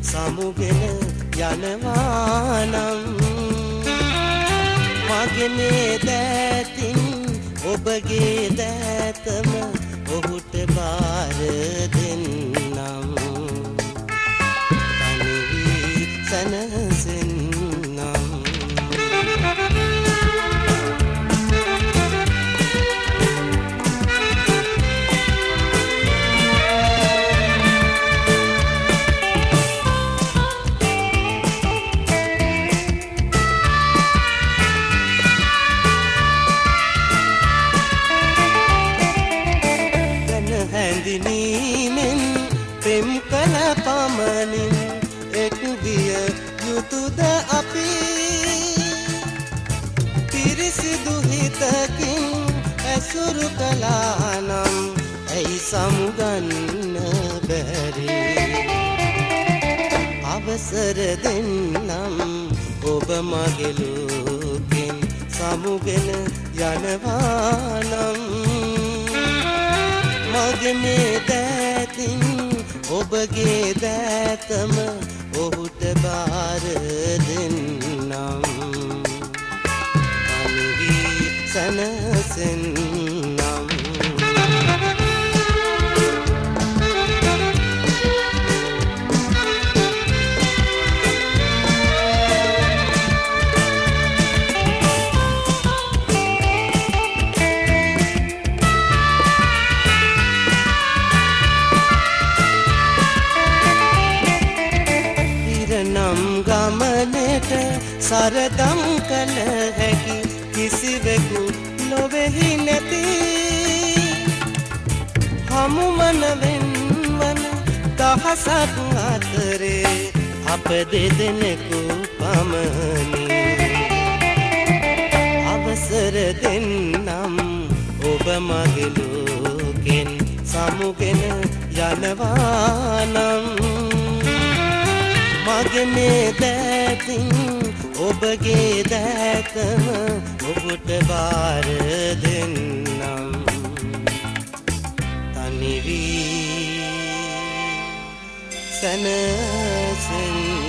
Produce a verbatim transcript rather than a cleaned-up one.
සමුගෙන යනවා නම් මගේ මේ දෑතින් ඔබගේ දෑතම ඔහුට බාර දෙන්නම් තනි වී සැනසෙන්නම් හැඳිනීමෙන් පෙම් කළ පමණින් එක් විය යුතුද අපි පිරිසිදු හිතකින් ඇසුරු කළා නම් ඇයි සමුගන්න බැරි අවසර දෙන්නම් ඔබ මගේ ලෝකෙන් සමුගෙන යනවා නම් මගේ මේ දෑතින් ඔබගේ දෑතම ඔහුට බාර දෙන්නම් තනි වී සැනසෙන්නම් ගමනට සරදම් කළ හැකි කිසිවෙකු නොවෙහි නැති හමුවන වෙන්වන දහසක් අතරේ අප දෙදෙනෙකු පමණි අවසර දෙන්නම් ඔබ මගේ ලෝකෙන් සමුගෙන යනවා නම් මගේ මේ දෑතින් ඔබගේ දෑතම ඔබට බාර දෙන්නම් තනි වී සැනසෙන්නම්